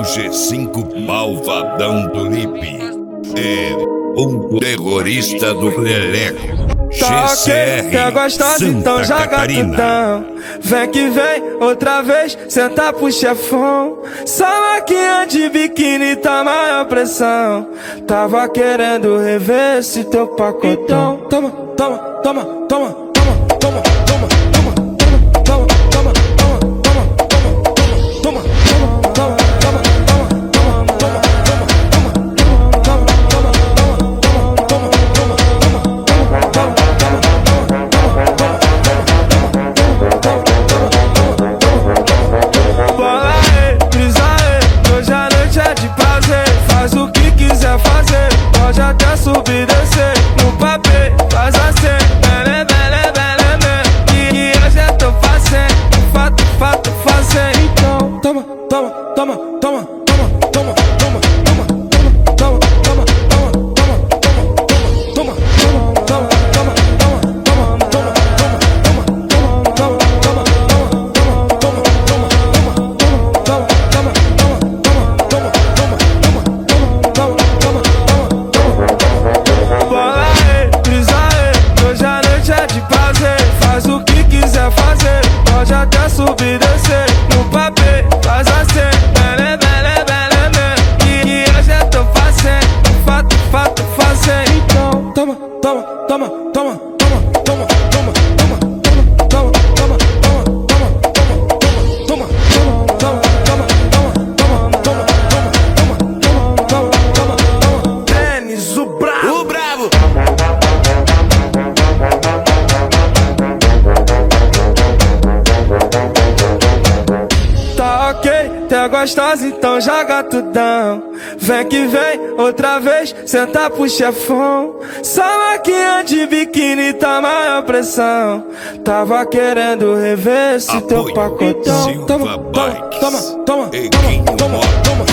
o G5 malvadão do Lipe. É um terrorista do Leleco. GCR, quer gostosa, então joga tudão. Vem que vem, outra vez, senta pro chefão. Salaquinha de biquíni, tá maior pressão. Tava querendo rever esse teu pacotão. Toma, toma, toma, toma, toma, toma, toma, toma, toma, toma, toma, toma, toma, toma, faz o que quiser fazer, pode até subir e descer. No papel, faz assim, bele, bele, bele, bele. E hoje eu tô fazendo, fato, fato, fazendo. Então, toma, toma, toma, toma, toma, toma, toma, toma, toma, toma, toma, toma, toma, faz o que quiser fazer, pode até subir e descer. No papel, faz assim, bele, bele, bele, bele. E hoje eu tô fazendo, fato, fato, fazendo. Então, toma, toma, toma, toma, toma, toma, toma, toma, toma, toma, toma, toma, toma, toma. Tênis, o bravo, o bravo. Tá ok, tá gostosa, então joga tudão. Vem que vem, outra vez, senta pro chefão. Salaquinha de biquíni, tá maior pressão. Tava querendo rever esse teu pacotão. Toma, toma, toma, toma, toma, toma, toma.